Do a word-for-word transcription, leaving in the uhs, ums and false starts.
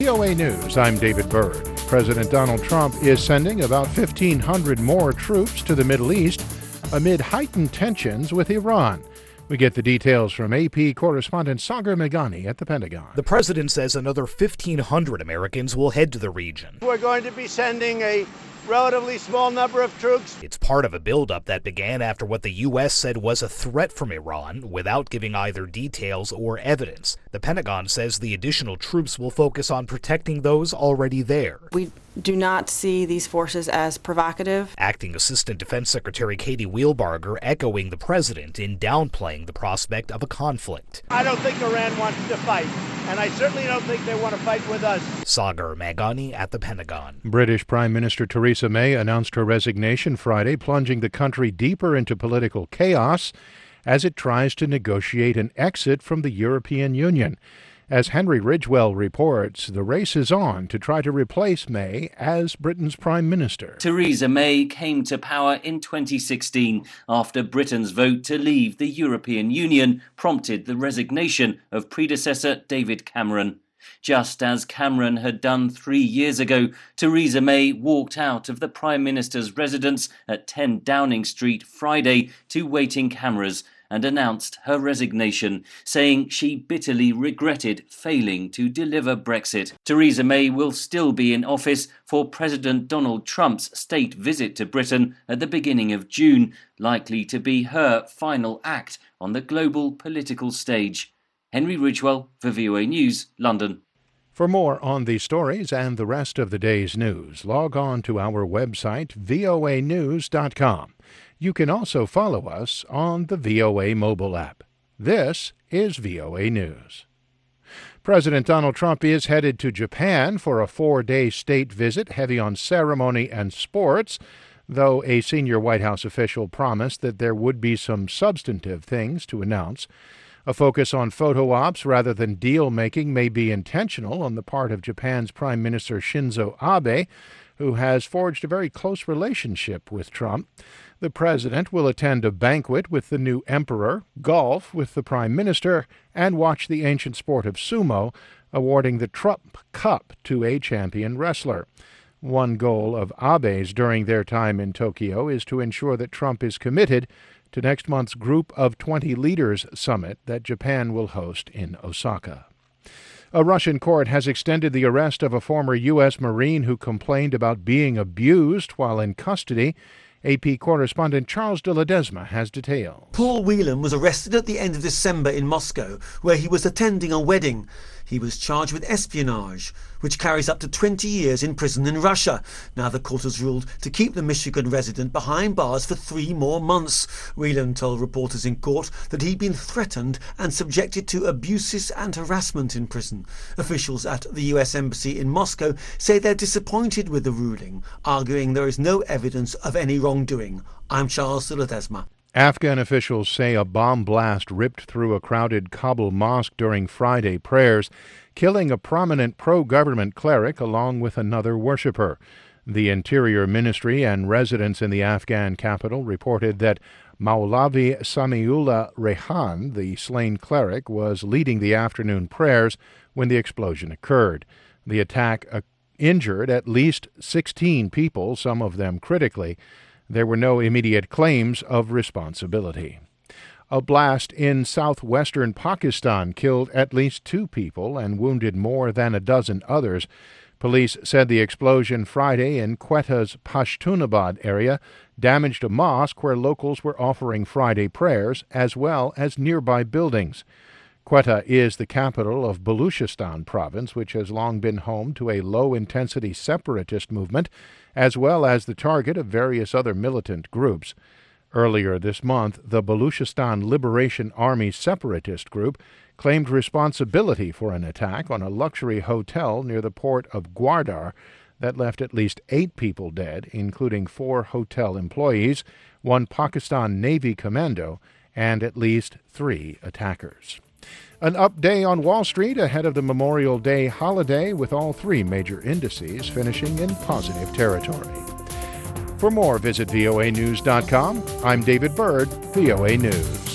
V O A News, I'm David Byrd. President Donald Trump is sending about fifteen hundred more troops to the Middle East amid heightened tensions with Iran. We get the details from A P correspondent Sagar Meghani at the Pentagon. The president says another fifteen hundred Americans will head to the region. We're going to be sending a relatively small number of troops. It's part of a buildup that began after what the U S said was a threat from Iran without giving either details or evidence. The Pentagon says the additional troops will focus on protecting those already there. We do not see these forces as provocative. Acting Assistant Defense Secretary Katie Wheelbarger echoing the president in downplaying the prospect of a conflict. I don't think Iran wants to fight, and I certainly don't think they want to fight with us. Sagar Meghani at the Pentagon. British Prime Minister Theresa May announced her resignation Friday, plunging the country deeper into political chaos as it tries to negotiate an exit from the European Union. As Henry Ridgwell reports, the race is on to try to replace May as Britain's Prime Minister. Theresa May came to power in twenty sixteen after Britain's vote to leave the European Union prompted the resignation of predecessor David Cameron. Just as Cameron had done three years ago, Theresa May walked out of the Prime Minister's residence at ten Downing Street Friday to waiting cameras and announced her resignation, saying she bitterly regretted failing to deliver Brexit. Theresa May will still be in office for President Donald Trump's state visit to Britain at the beginning of June, likely to be her final act on the global political stage. Henry Ridgwell for V O A News, London. For more on these stories and the rest of the day's news, log on to our website, V O A news dot com. You can also follow us on the V O A mobile app. This is V O A News. President Donald Trump is headed to Japan for a four-day state visit heavy on ceremony and sports, though a senior White House official promised that there would be some substantive things to announce. A focus on photo ops rather than deal-making may be intentional on the part of Japan's Prime Minister Shinzo Abe, who has forged a very close relationship with Trump. The president will attend a banquet with the new emperor, golf with the prime minister, and watch the ancient sport of sumo, awarding the Trump Cup to a champion wrestler. One goal of Abe's during their time in Tokyo is to ensure that Trump is committed to next month's Group of twenty Leaders summit that Japan will host in Osaka. A Russian court has extended the arrest of a former U S Marine who complained about being abused while in custody. A P correspondent Charles de Ledesma has details. Paul Whelan was arrested at the end of December in Moscow, where he was attending a wedding. He was charged with espionage, which carries up to twenty years in prison in Russia. Now the court has ruled to keep the Michigan resident behind bars for three more months. Whelan told reporters in court that he'd been threatened and subjected to abuses and harassment in prison. Officials at the U S Embassy in Moscow say they're disappointed with the ruling, arguing there is no evidence of any wrongdoing. I'm Charles de Ledesma. Afghan officials say a bomb blast ripped through a crowded Kabul mosque during Friday prayers, killing a prominent pro-government cleric along with another worshiper. The Interior Ministry and residents in the Afghan capital reported that Maulavi Samiullah Rehan, the slain cleric, was leading the afternoon prayers when the explosion occurred. The attack uh, injured at least sixteen people, some of them critically. There were no immediate claims of responsibility. A blast in southwestern Pakistan killed at least two people and wounded more than a dozen others. Police said the explosion Friday in Quetta's Pashtunabad area damaged a mosque where locals were offering Friday prayers, as well as nearby buildings. Quetta is the capital of Baluchistan province, which has long been home to a low-intensity separatist movement, as well as the target of various other militant groups. Earlier this month, the Baluchistan Liberation Army separatist group claimed responsibility for an attack on a luxury hotel near the port of Gwardar that left at least eight people dead, including four hotel employees, one Pakistan Navy commando, and at least three attackers. An up day on Wall Street ahead of the Memorial Day holiday, with all three major indices finishing in positive territory. For more, visit V O A news dot com. I'm David Byrd, V O A News.